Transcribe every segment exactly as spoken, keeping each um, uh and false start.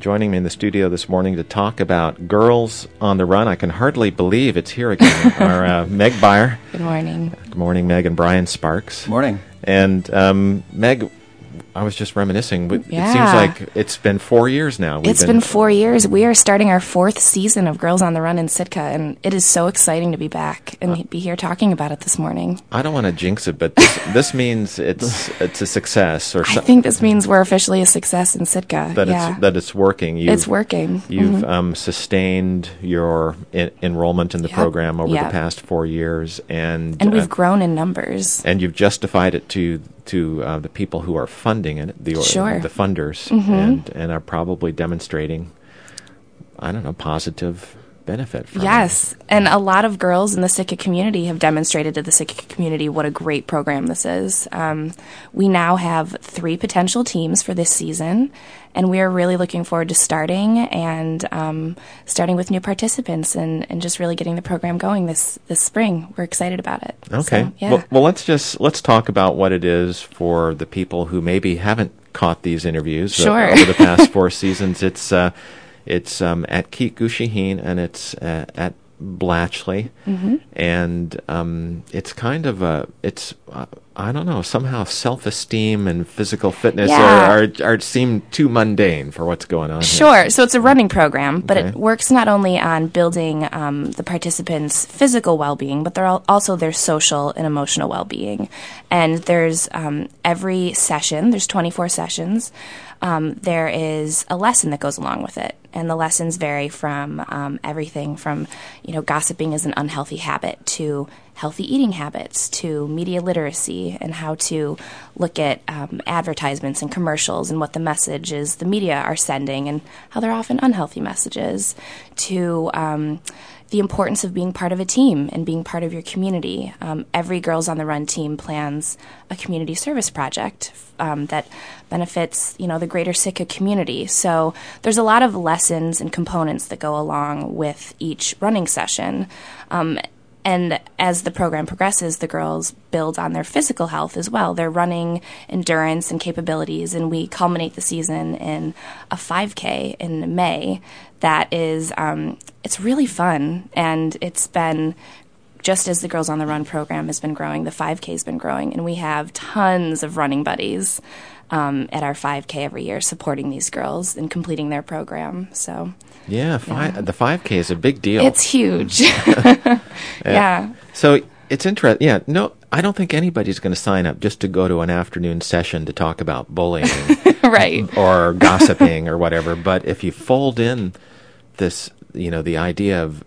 joining me in the studio this morning to talk about Girls on the Run. I can hardly believe it's here again. Our uh, Meg Byer. Good morning. Good morning, Meg, and Brian Sparks. Morning. And um, Meg, I was just reminiscing. It Yeah. seems like it's been four years now. We've It's been, been four years. We are starting our fourth season of Girls on the Run in Sitka, and it is so exciting to be back and uh, be here talking about it this morning. I don't want to jinx it, but this, this means it's it's a success. Or I think this means we're officially a success in Sitka. That yeah. it's that it's working. You've, it's working. You've mm-hmm. um, sustained your en- enrollment in the yep. program over yep. the past four years, and and we've uh, grown in numbers. And you've justified it to to uh, the people who are funding it, the sure. the funders, mm-hmm. and and are probably demonstrating, I don't know, positive benefit from yes. it. And a lot of girls in the Sitka community have demonstrated to the Sitka community what a great program this is. Um, we now have three potential teams for this season, and we are really looking forward to starting and um, starting with new participants and, and just really getting the program going this, this spring. We're excited about it. Okay. So, yeah. Well, well, let's just let's talk about what it is for the people who maybe haven't caught these interviews sure. uh, over the past four seasons. It's uh, it's um, at Keet Gushiheen, and it's uh, at Blatchley, mm-hmm. and um, it's kind of a it's uh, I don't know, somehow self-esteem and physical fitness yeah. are, are are seem too mundane for what's going on sure here. So it's a running program, but okay. it works not only on building um, the participants' physical well-being, but they're also their social and emotional well-being. And there's um, every session, there's twenty-four sessions, um, there is a lesson that goes along with it. And the lessons vary from um, everything from, you know, gossiping is an unhealthy habit to healthy eating habits to media literacy and how to look at um, advertisements and commercials and what the messages the media are sending and how they're often unhealthy messages to um, the importance of being part of a team and being part of your community. Um, every Girls on the Run team plans a community service project um, that benefits, you know, the greater Sitka community. So there's a lot of lessons and components that go along with each running session. Um, And as the program progresses, the girls build on their physical health as well, their running endurance and capabilities, and we culminate the season in a five K in May that is, um, it's really fun, and it's been, just as the Girls on the Run program has been growing, the five K has been growing, and we have tons of running buddies um, at our five K every year supporting these girls and completing their program, so... Yeah, fi- yeah, the five K is a big deal. It's huge. yeah. yeah. So it's interesting. Yeah, no, I don't think anybody's going to sign up just to go to an afternoon session to talk about bullying, right, or gossiping or whatever. But if you fold in this, you know, the idea of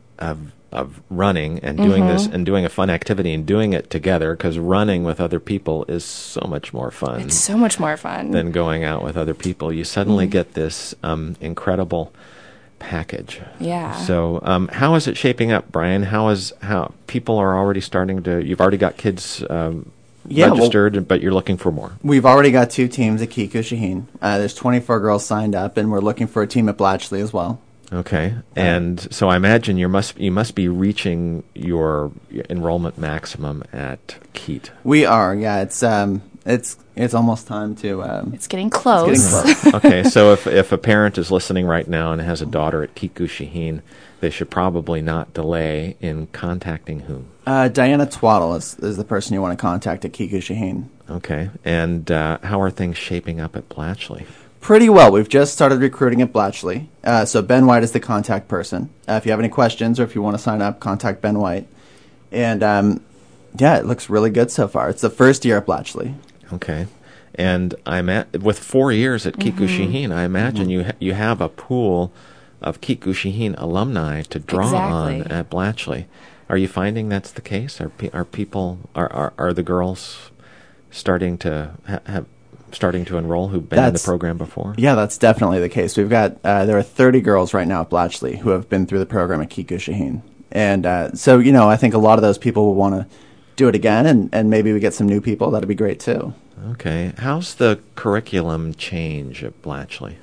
of of running and doing mm-hmm. this and doing a fun activity and doing it together, because running with other people is so much more fun. It's so much more fun than going out with other people. You suddenly mm-hmm. get this um, incredible package. Yeah. So, um, how is it shaping up, Brian? How is how people are already starting to? You've already got kids um, yeah, registered, well, but you're looking for more. We've already got two teams at Keet Gushiheen. Uh, there's twenty-four girls signed up, and we're looking for a team at Blatchley as well. Okay, and uh, so I imagine you must you must be reaching your enrollment maximum at Keet. We are, yeah. It's um, it's it's almost time to. Um, it's getting close. It's getting close. Okay, so if if a parent is listening right now and has a daughter at Keet Gushiheen, they should probably not delay in contacting whom? Uh, Diana Twaddle is, is the person you want to contact at Keet Gushiheen. Okay, and uh, how are things shaping up at Blatchley? Pretty well. We've just started recruiting at Blatchley. Uh, so Ben White is the contact person. Uh, if you have any questions or if you want to sign up, contact Ben White. And um, yeah, it looks really good so far. It's the first year at Blatchley. Okay, and I'm at with four years at Keet Gushiheen. Mm-hmm. I imagine Mm-hmm. you ha- you have a pool of Keet Gushiheen alumni to draw exactly. on at Blatchley. Are you finding that's the case? Are pe- are people are, are are the girls starting to ha- have starting to enroll who've been That's, in the program before? Yeah, that's definitely the case. We've got uh, there are thirty girls right now at Blatchley who have been through the program at Keet Gushiheen, and uh, so you know I think a lot of those people will want to do it again, and, and maybe we get some new people. That'd be great too. Okay, how's the curriculum change at Blatchley?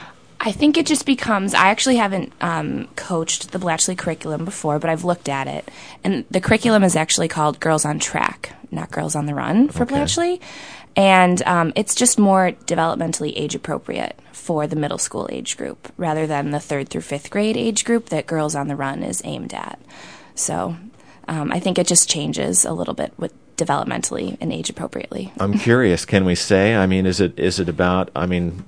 I think it just becomes, I actually haven't um, coached the Blatchley curriculum before, but I've looked at it. And the curriculum is actually called Girls on Track. not Girls on the Run for Okay. Blatchley. And um, it's just more developmentally age appropriate for the middle school age group rather than the third through fifth grade age group that Girls on the Run is aimed at. So um, I think it just changes a little bit with developmentally and age appropriately. I'm curious. Can we say? I mean, is it is it about? I mean,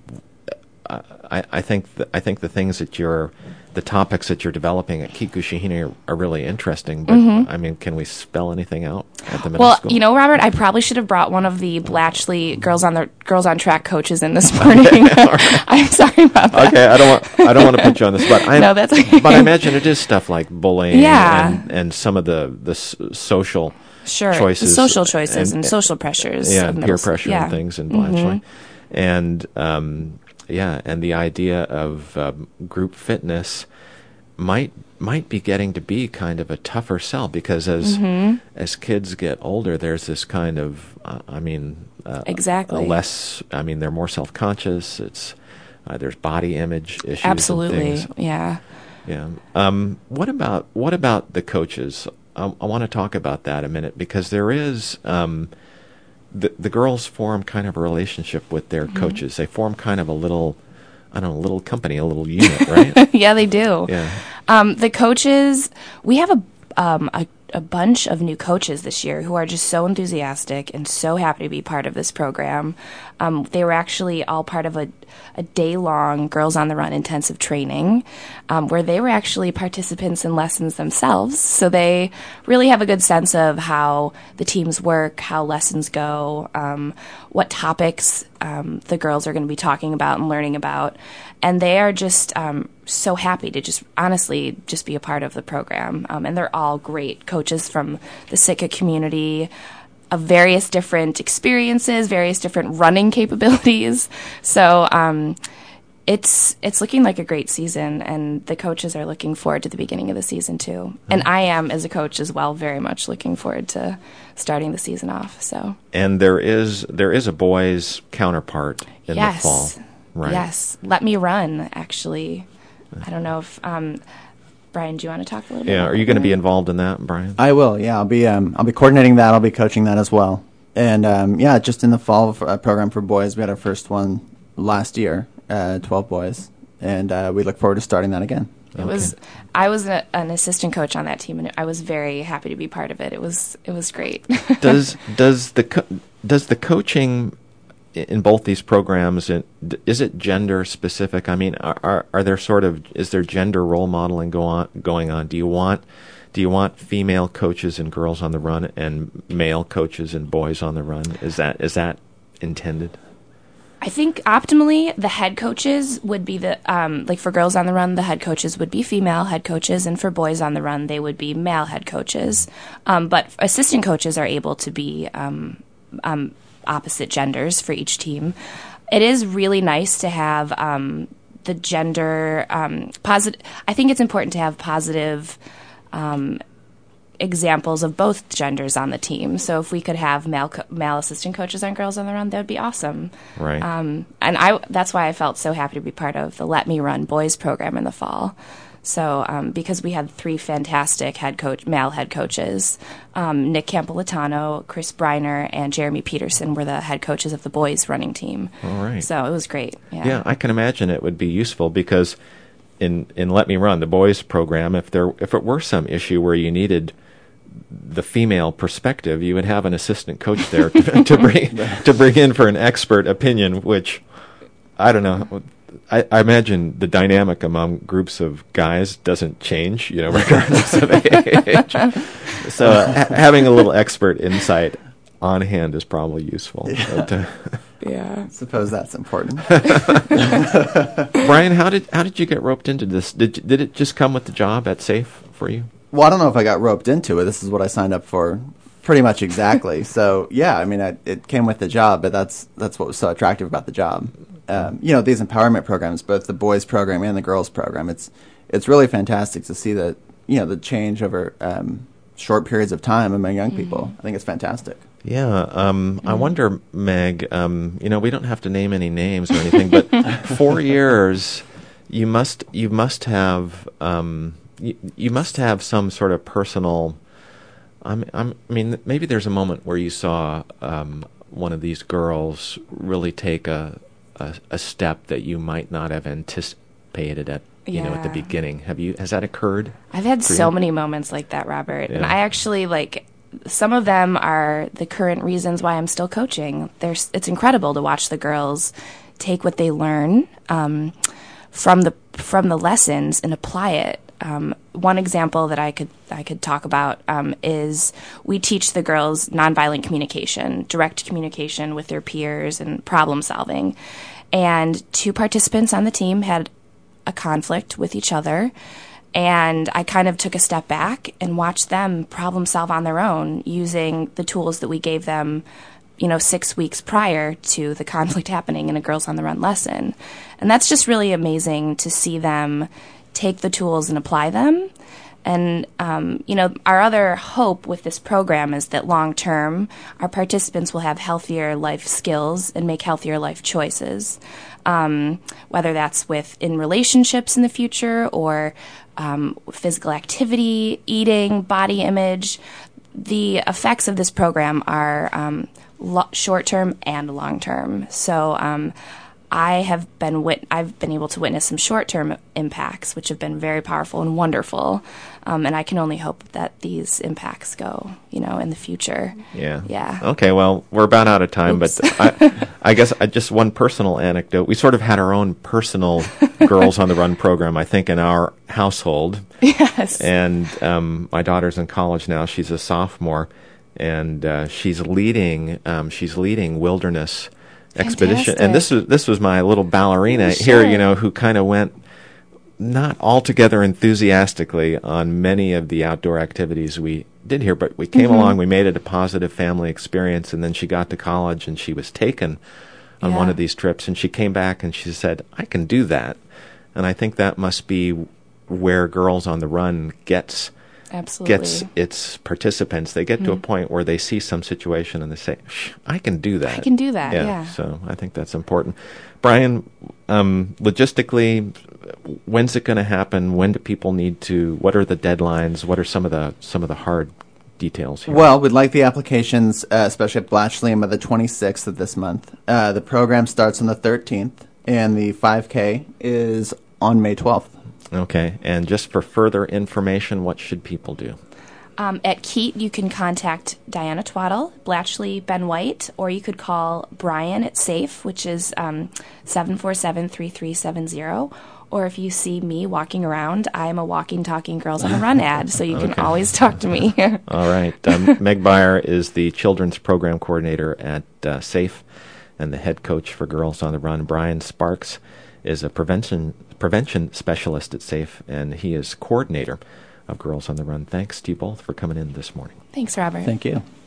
I I think the, I think the things that you're, the topics that you're developing at Kikushihine are, are really interesting. But I mean, can we spell anything out at the middle Well, school? you know, Robert, I probably should have brought one of the Blatchley girls on the girls on track coaches in this morning. I'm sorry about that. Okay, I don't want I don't want to put you on the spot. I, No, that's okay. But I imagine it is stuff like bullying Yeah. and, and some of the the s- social Sure, choices, social choices and, and- social pressures. yeah, of and middle peer school. pressure Yeah. and things in Blatchley, and um, yeah, and the idea of um, group fitness might might be getting to be kind of a tougher sell because as Mm-hmm. as kids get older, there's this kind of uh, I mean uh, Exactly. a less I mean they're more self conscious. It's uh, there's body image issues. Absolutely, and things. yeah. Yeah. Um, what about what about the coaches? I, I want to talk about that a minute because there is um, the the girls form kind of a relationship with their coaches. They form kind of a little, I don't know, a little company, a little unit, right? Yeah, they do. Yeah. Um, the coaches, we have a, um, a a bunch of new coaches this year who are just so enthusiastic and so happy to be part of this program. Um, they were actually all part of a, a day-long Girls on the Run intensive training um, where they were actually participants in lessons themselves. So they really have a good sense of how the teams work, how lessons go, um, what topics um, the girls are going to be talking about and learning about. And they are just um, so happy to just honestly just be a part of the program. Um, and they're all great coaches from the Sitka community of various different experiences, various different running capabilities. So um, it's it's looking like a great season, and the coaches are looking forward to the beginning of the season too. And I am, as a coach as well, very much looking forward to starting the season off. So And there is there is a boys' counterpart in yes. the fall, right? Yes, Let Me Run, actually. I don't know if, um, Brian, do you want to talk a little bit Yeah. about Are you going to that? be involved in that, Brian? I will. Yeah, I'll be. Um, I'll be coordinating that. I'll be coaching that as well. And um, yeah, just in the fall for a program for boys, we had our first one last year, uh, twelve boys, and uh, we look forward to starting that again. It was, I was a, an assistant coach on that team, and I was very happy to be part of it. It was, it was great. does does the co- does the coaching i- in both these programs in, d- is it gender specific? I mean, are, are are there sort of is there gender role modeling go on going on? Do you want do you want female coaches and Girls on the Run and male coaches and Boys on the Run? Is that is that intended? I think optimally, the head coaches would be the, um, like for Girls on the Run, the head coaches would be female head coaches, and for Boys on the Run, they would be male head coaches. Um, but assistant coaches are able to be um, um, opposite genders for each team. It is really nice to have um, the gender um, positive. I think it's important to have positive um, examples of both genders on the team. So if we could have male co- male assistant coaches on Girls on the Run, that would be awesome. Right. Um, and I that's why I felt so happy to be part of the Let Me Run boys program in the fall. So um, because we had three fantastic head coach male head coaches, um, Nick Campolitano, Chris Briner, and Jeremy Peterson were the head coaches of the boys running team. All right. So it was great. Yeah. Yeah, I can imagine it would be useful because in in Let Me Run, the boys program, if there if it were some issue where you needed the female perspective, you would have an assistant coach there to, to bring to bring in for an expert opinion, which I don't know. I, I imagine the dynamic among groups of guys doesn't change, you know, regardless of age. So uh, ha- having a little expert insight on hand is probably useful. Yeah. But, uh, Yeah. I suppose that's important. Brian, how did how did you get roped into this? Did you- did it just come with the job at SAFE for you? Well, I don't know if I got roped into it. This is what I signed up for, pretty much exactly. So yeah, I mean, I, it came with the job, but that's that's what was so attractive about the job. Um, you know, these empowerment programs, both the boys program and the girls program, it's it's really fantastic to see that, you know, the change over um, short periods of time among young people. I think it's fantastic. Yeah, um, I wonder, Meg. Um, you know, we don't have to name any names or anything, but four years, you must you must have um, you, you must have some sort of personal I'm, I'm, I mean, maybe there's a moment where you saw um, one of these girls really take a, a a step that you might not have anticipated at you yeah. know at the beginning. Have you? Has that occurred? I've had for so you? many moments like that, Robert, Yeah. and I actually like. Some of them are the current reasons why I'm still coaching. There's, it's incredible to watch the girls take what they learn um, from the from the lessons and apply it. Um, one example that I could I could talk about um, is we teach the girls nonviolent communication, direct communication with their peers, and problem solving. And two participants on the team had a conflict with each other. And I kind of took a step back and watched them problem solve on their own using the tools that we gave them, you know, six weeks prior to the conflict happening in a Girls on the Run lesson. And that's just really amazing to see them take the tools and apply them. And, um, you know, our other hope with this program is that long term, our participants will have healthier life skills and make healthier life choices, um, whether that's with in relationships in the future or um, physical activity, eating, body image. The effects of this program are um, lo- short term and long term. So, um, I have been wit- I've been able to witness some short-term impacts, which have been very powerful and wonderful, um, and I can only hope that these impacts go, you know, in the future. Yeah. Yeah. Okay. Well, we're about out of time, Oops. but I, I guess I, just one personal anecdote. We sort of had our own personal Girls on the Run program, I think, in our household. Yes. And um, my daughter's in college now. She's a sophomore, and uh, she's leading. Um, she's leading wilderness expedition. Fantastic. And this was this was my little ballerina Oh, here, sure. you know, who kind of went not altogether enthusiastically on many of the outdoor activities we did here, but we came Mm-hmm. along, we made it a positive family experience, and then she got to college and she was taken on Yeah. one of these trips, and she came back and she said, I can do that. And I think that must be where Girls on the Run gets Absolutely. gets its participants. They get to a point where they see some situation and they say, Shh, I can do that. I can do that, yeah. So I think that's important. Brian, um, logistically, when's it going to happen? When do people need to, what are the deadlines? What are some of the some of the hard details here? Well, we'd like the applications, uh, especially at Blatchley, by the twenty-sixth of this month. Uh, the program starts on the thirteenth, and the five K is on May twelfth. Okay. And just for further information, what should people do? Um, at Keat, you can contact Diana Twaddle, Blatchley, Ben White, or you could call Brian at SAFE, which is um, seven four seven, three three seven zero. Or if you see me walking around, I'm a walking, talking Girls on the Run ad, so you can Okay. always talk to me. All right. Um, Meg Beyer is the Children's Program Coordinator at uh, SAFE and the head coach for Girls on the Run. Brian Sparks is a prevention prevention specialist at SAFE, and he is coordinator of Girls on the Run. Thanks to you both for coming in this morning. Thanks, Robert. Thank you.